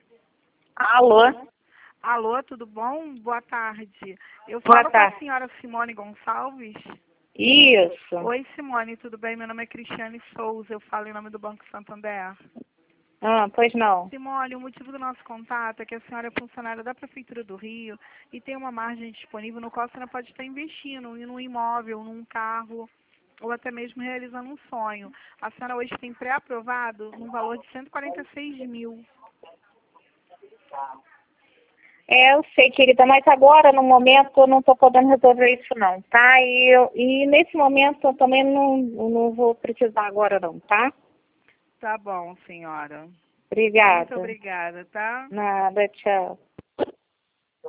Alô? Alô, tudo bom? Boa tarde. Eu Boa falo com a tarde. senhora Simone Gonçalves. Isso. Oi, Simone, tudo bem? Meu nome é Cristiane Souza, eu falo em nome do Banco Santander. Pois não. Simone, o motivo do nosso contato é que a senhora é funcionária da Prefeitura do Rio e tem uma margem disponível no qual a senhora pode estar investindo em um imóvel, num carro ou até mesmo realizando um sonho. A senhora hoje tem pré-aprovado num valor de 146 mil. Eu sei, querida, mas agora, no momento, eu não estou podendo resolver isso não, tá? E nesse momento eu também não vou precisar agora não, tá? Tá bom, senhora. Muito Obrigada. obrigada, tá? Nada, tchau.